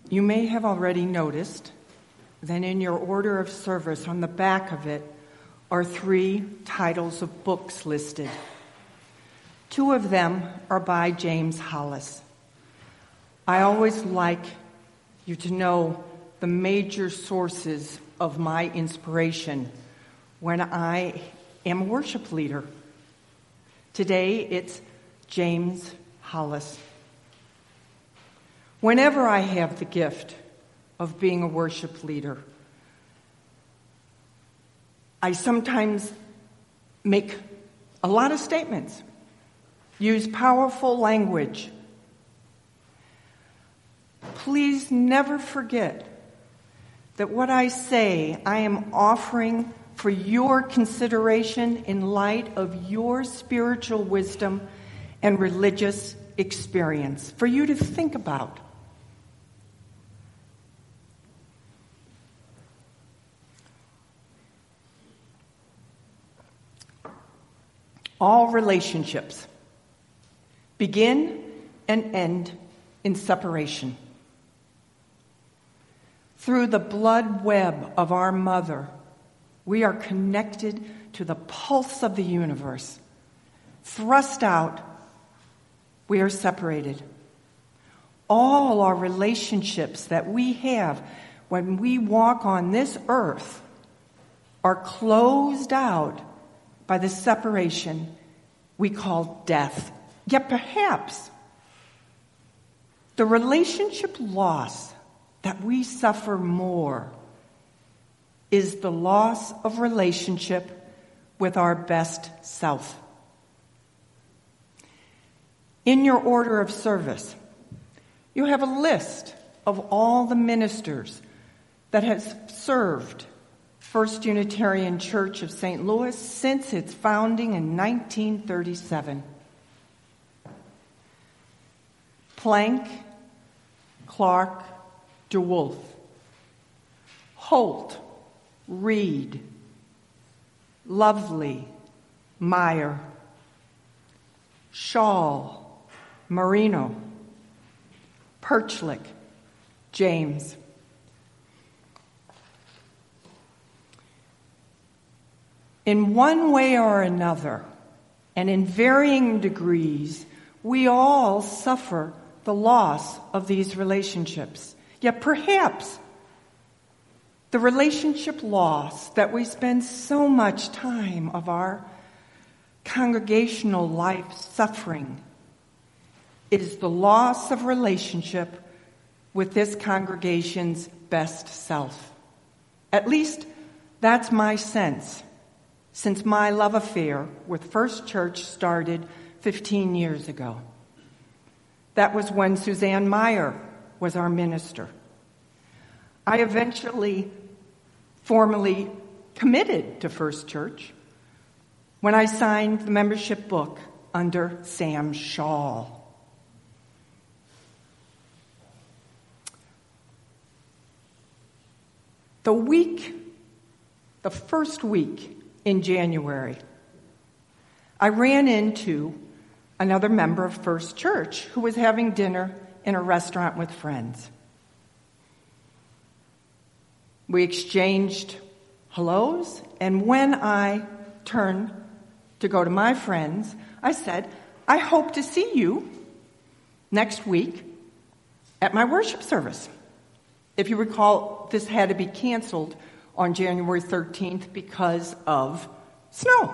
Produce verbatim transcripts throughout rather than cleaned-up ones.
You may have already noticed that in your order of service on the back of it are three titles of books listed. Two of them are by James Hollis. I always like you to know the major sources of my inspiration when I am a worship leader. Today, it's James Hollis. Whenever I have the gift of being a worship leader, I sometimes make a lot of statements, use powerful language. Please never forget that what I say, I am offering for your consideration in light of your spiritual wisdom and religious experience, for you to think about. All relationships begin and end in separation. Through the blood web of our mother, we are connected to the pulse of the universe. Thrust out, we are separated. All our relationships that we have when we walk on this earth are closed out by the separation we call death. Yet perhaps the relationship loss that we suffer more is the loss of relationship with our best self. In your order of service, you have a list of all the ministers that has served First Unitarian Church of Saint Louis since its founding in nineteen thirty-seven. Plank, Clark, DeWolf, Holt, Reed, Lovely, Meyer, Shaw, Marino, Perchlik, James. In one way or another, and in varying degrees, we all suffer the loss of these relationships. Yet perhaps the relationship loss that we spend so much time of our congregational life suffering is the loss of relationship with this congregation's best self. At least that's my sense, since my love affair with First Church started fifteen years ago. That was when Suzanne Meyer was our minister. I eventually formally committed to First Church when I signed the membership book under Sam Shaw. The week, the first week in January, I ran into another member of First Church who was having dinner in a restaurant with friends. We exchanged hellos, and when I turned to go to my friends, I said, I hope to see you next week at my worship service. If you recall, this had to be canceled on January thirteenth because of snow.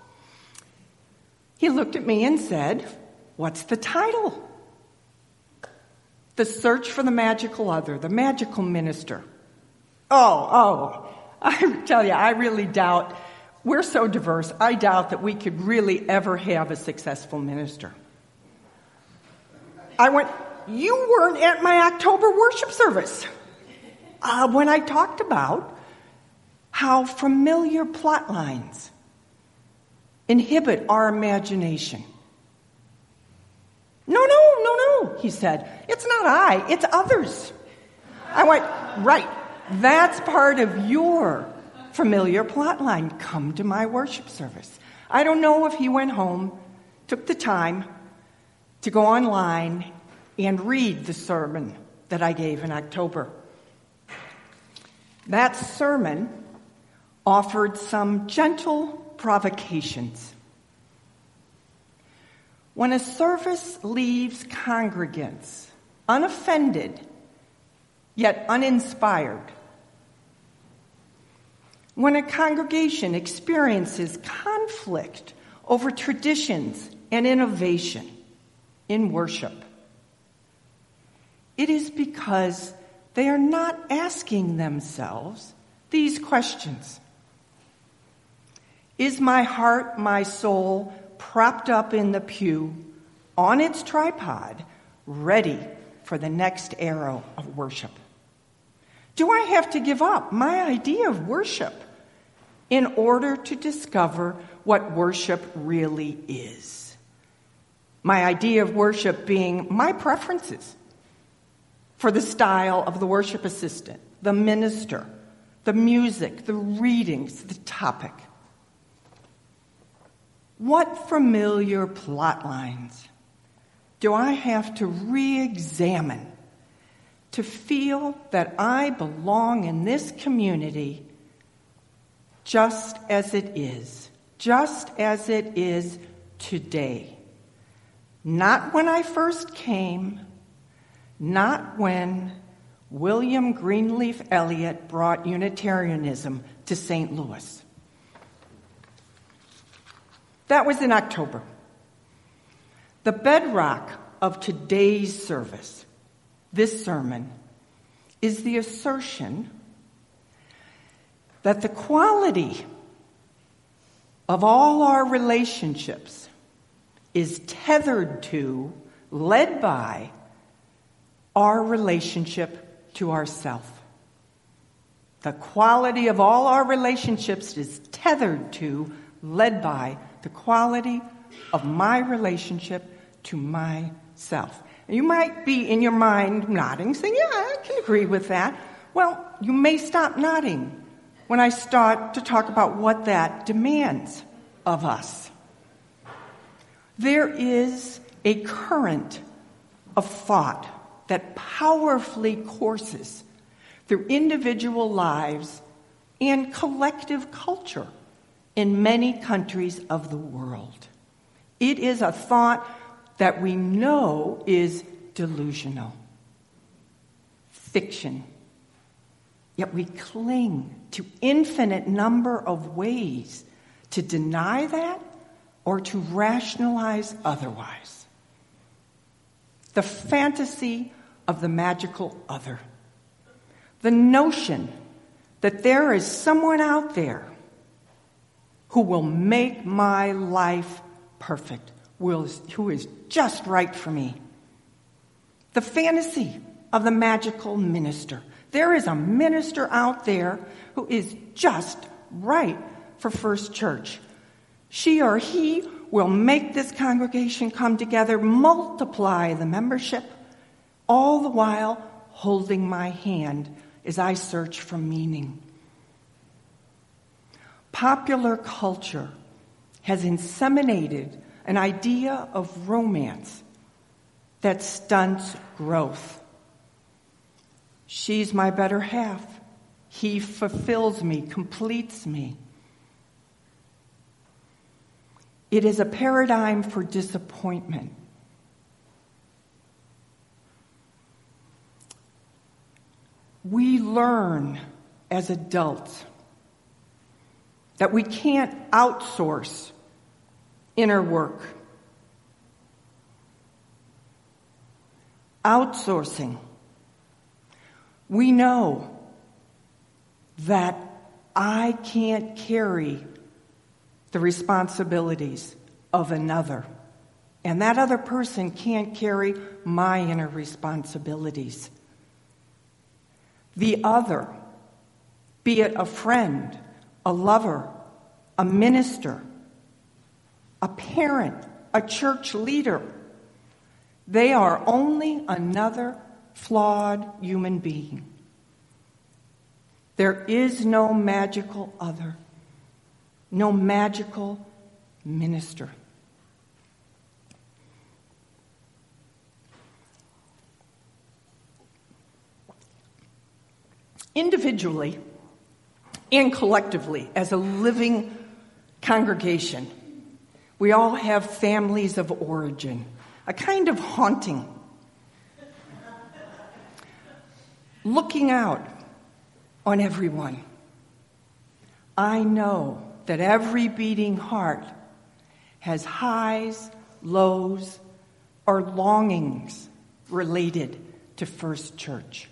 He looked at me and said, what's the title? The Search for the Magical Other, the Magical Minister. Oh, oh, I tell you, I really doubt, we're so diverse, I doubt that we could really ever have a successful minister. I went, you weren't at my October worship service. Uh, when I talked about how familiar plot lines inhibit our imagination. No, no, no, no, he said. It's not I, it's others. I went, right, that's part of your familiar plot line. Come to my worship service. I don't know if he went home, took the time to go online and read the sermon that I gave in October. That sermon offered some gentle provocations. When a service leaves congregants unoffended, yet uninspired, when a congregation experiences conflict over traditions and innovation in worship, it is because they are not asking themselves these questions. Is my heart, my soul, propped up in the pew, on its tripod, ready for the next arrow of worship? Do I have to give up my idea of worship in order to discover what worship really is? My idea of worship being my preferences for the style of the worship assistant, the minister, the music, the readings, the topic. What familiar plot lines do I have to re-examine to feel that I belong in this community just as it is, just as it is today? Not when I first came, not when William Greenleaf Eliot brought Unitarianism to Saint Louis. That was in October. The bedrock of today's service, this sermon, is the assertion that the quality of all our relationships is tethered to, led by, our relationship to ourself. The quality of all our relationships is tethered to, led by, the quality of my relationship to myself. And you might be in your mind nodding, saying, yeah, I can agree with that. Well, you may stop nodding when I start to talk about what that demands of us. There is a current of thought that powerfully courses through individual lives and collective culture in many countries of the world. It is a thought that we know is delusional, fiction. Yet we cling to infinite number of ways to deny that or to rationalize otherwise. The fantasy of the magical other. The notion that there is someone out there who will make my life perfect, who is just right for me. The fantasy of the magical minister. There is a minister out there who is just right for First Church. She or he will make this congregation come together, multiply the membership, all the while holding my hand as I search for meaning. Popular culture has inseminated an idea of romance that stunts growth. She's my better half. He fulfills me, completes me. It is a paradigm for disappointment. We learn as adults that we can't outsource inner work. Outsourcing. We know that I can't carry the responsibilities of another, and that other person can't carry my inner responsibilities. The other, be it a friend, a lover, a minister, a parent, a church leader, they are only another flawed human being. There is no magical other, no magical minister. Individually and collectively, as a living congregation, we all have families of origin, a kind of haunting. Looking out on everyone, I know that every beating heart has highs, lows, or longings related to First Church.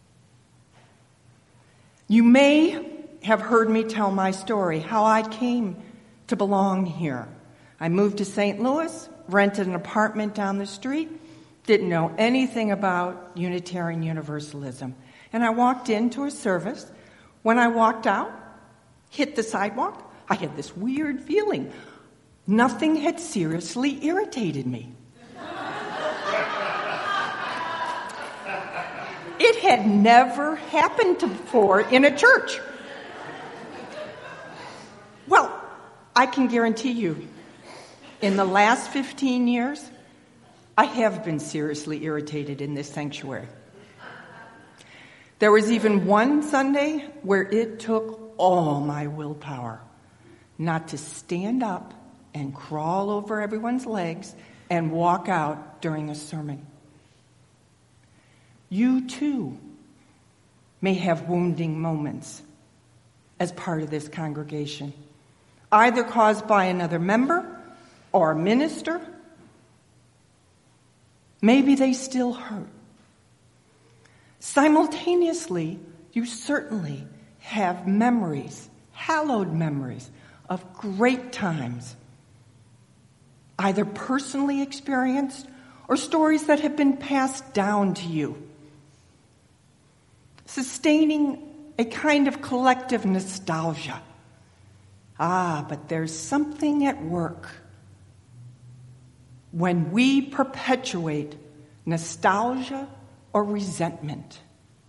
You may have heard me tell my story, how I came to belong here. I moved to Saint Louis, rented an apartment down the street, didn't know anything about Unitarian Universalism. And I walked into a service. When I walked out, hit the sidewalk, I had this weird feeling. Nothing had seriously irritated me. It had never happened before in a church. Well, I can guarantee you, in the last fifteen years, I have been seriously irritated in this sanctuary. There was even one Sunday where it took all my willpower not to stand up and crawl over everyone's legs and walk out during a sermon. You too may have wounding moments as part of this congregation, either caused by another member or a minister. Maybe they still hurt. Simultaneously, you certainly have memories, hallowed memories, of great times, either personally experienced or stories that have been passed down to you, sustaining a kind of collective nostalgia. Ah, but there's something at work when we perpetuate nostalgia or resentment.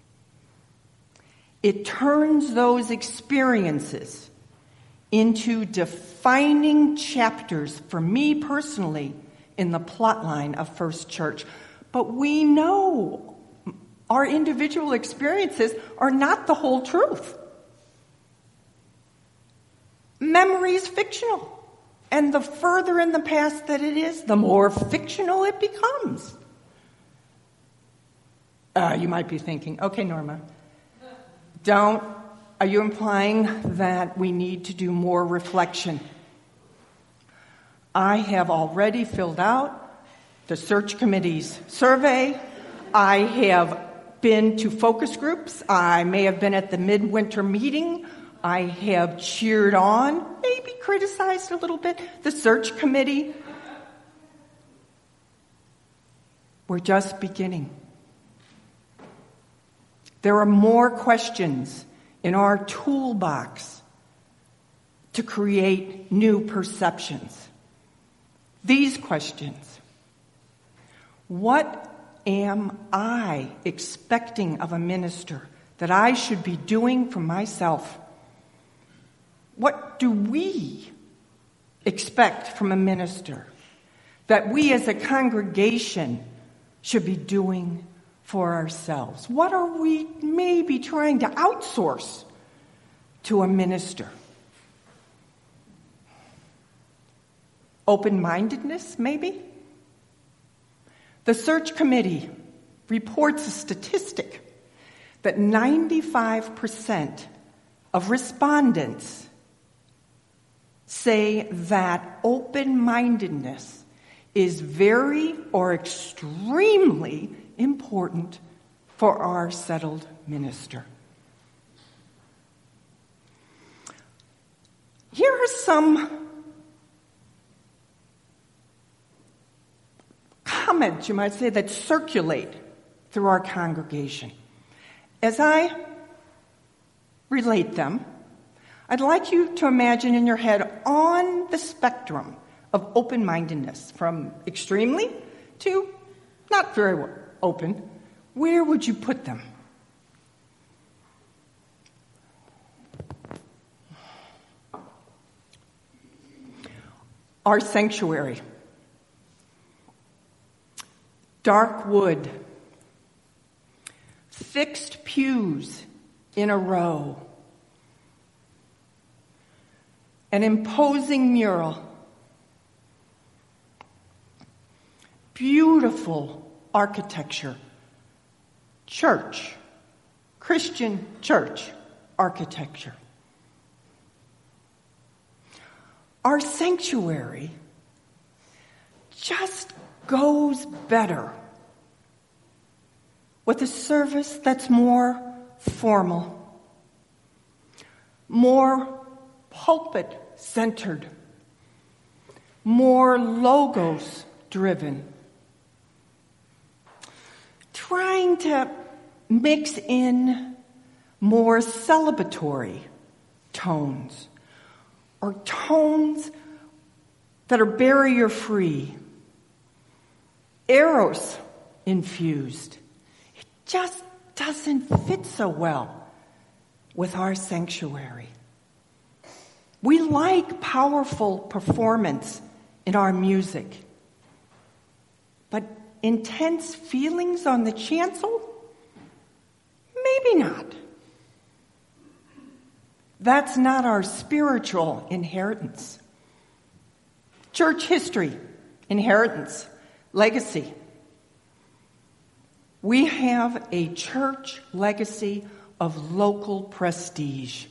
It turns those experiences into defining chapters for me personally in the plotline of First Church. But we know our individual experiences are not the whole truth. Memory is fictional. And the further in the past that it is, the more fictional it becomes. Uh, you might be thinking, okay, Norma, don't, are you implying that we need to do more reflection? I have already filled out the search committee's survey. I have been to focus groups. I may have been at the midwinter meeting. I have cheered on, maybe criticized a little bit, the search committee. We're just beginning. There are more questions in our toolbox to create new perceptions. These questions: what am I expecting of a minister that I should be doing for myself? What do we expect from a minister that we as a congregation should be doing for ourselves? What are we maybe trying to outsource to a minister? Open-mindedness, maybe? The search committee reports a statistic that ninety-five percent of respondents say that open-mindedness is very or extremely important for our settled minister. Here are some comments, you might say, that circulate through our congregation. As I relate them, I'd like you to imagine in your head on the spectrum of open-mindedness, from extremely to not very open, where would you put them? Our sanctuary. Dark wood. Fixed pews in a row. An imposing mural. Beautiful architecture. Church. Christian church architecture. Our sanctuary just goes better with a service that's more formal, more pulpit-centered, more logos-driven, trying to mix in more celebratory tones, or tones that are barrier-free, eros-infused. It just doesn't fit so well with our sanctuary. We like powerful performance in our music, but intense feelings on the chancel? Maybe not. That's not our spiritual inheritance. Church history, inheritance, legacy. We have a church legacy of local prestige.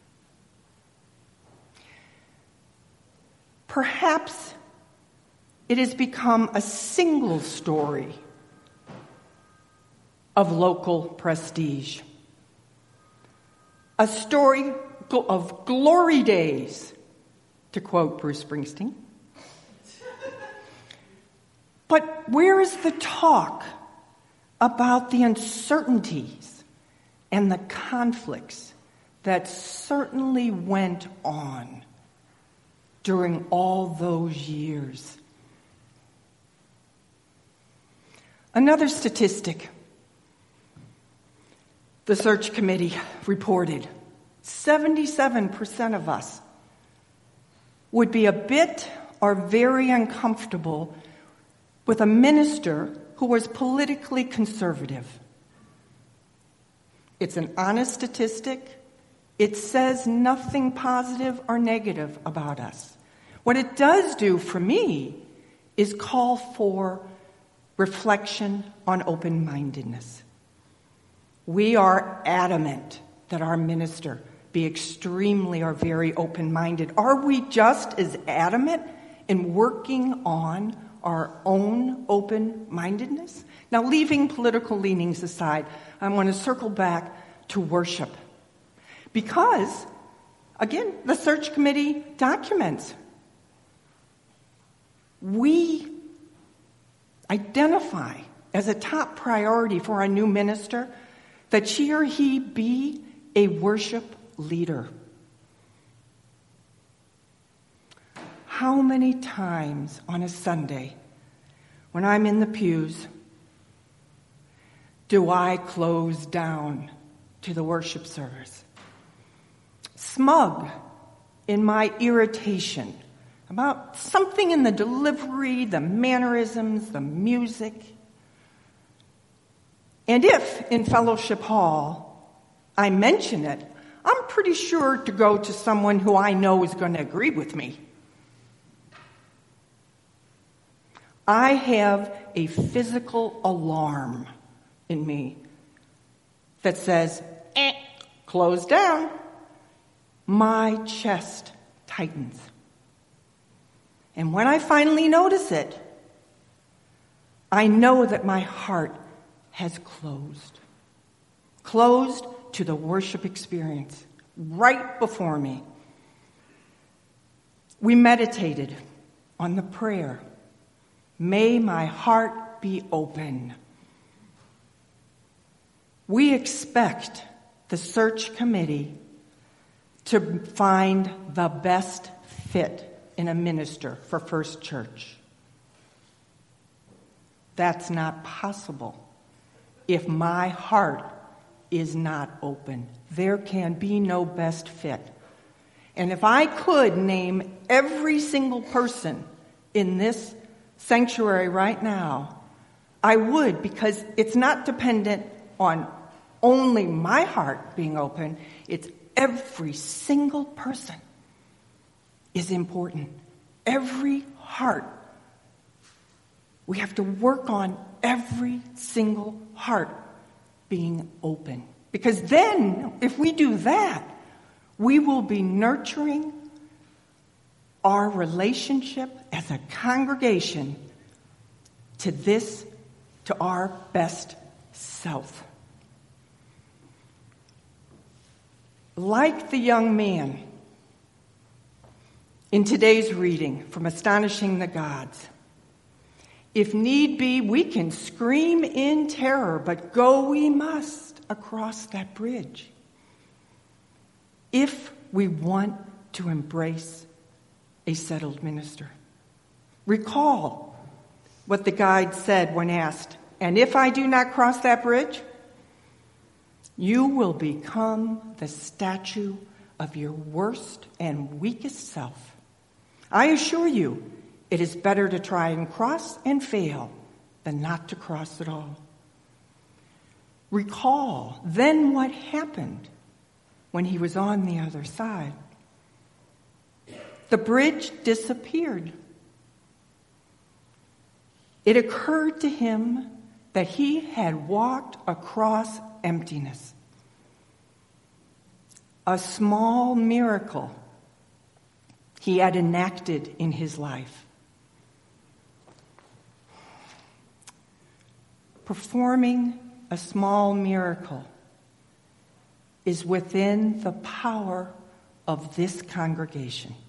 Perhaps it has become a single story of local prestige. A story of glory days, to quote Bruce Springsteen. But where is the talk about the uncertainties and the conflicts that certainly went on during all those years? Another statistic the search committee reported, seventy-seven percent of us would be a bit or very uncomfortable with a minister who was politically conservative. It's an honest statistic. It says nothing positive or negative about us. What it does do for me is call for reflection on open-mindedness. We are adamant that our minister be extremely or very open-minded. Are we just as adamant in working on our own open-mindedness? Now, leaving political leanings aside, I want to circle back to worship. Because, again, the search committee documents, we identify as a top priority for our new minister that she or he be a worship leader. How many times on a Sunday, when I'm in the pews, do I close down to the worship service, smug in my irritation about something in the delivery, the mannerisms, the music? And if in Fellowship Hall I mention it, I'm pretty sure to go to someone who I know is going to agree with me. I have a physical alarm in me that says, eh, close down. My chest tightens. And when I finally notice it, I know that my heart has closed. Closed to the worship experience right before me. We meditated on the prayer, may my heart be open. We expect the search committee to find the best fit in a minister for First Church. That's not possible if my heart is not open. There can be no best fit. And if I could name every single person in this sanctuary right now, I would, because it's not dependent on only my heart being open, it's every single person is important. Every heart. We have to work on every single heart being open. Because then, if we do that, we will be nurturing our relationship as a congregation to this, to our best self. Like the young man in today's reading from Astonishing the Gods, if need be, we can scream in terror, but go we must across that bridge. If we want to embrace a settled minister. Recall what the guide said when asked, and if I do not cross that bridge, you will become the statue of your worst and weakest self. I assure you, it is better to try and cross and fail than not to cross at all. Recall then what happened when he was on the other side. The bridge disappeared. It occurred to him that he had walked across emptiness. A small miracle he had enacted in his life. Performing a small miracle is within the power of this congregation.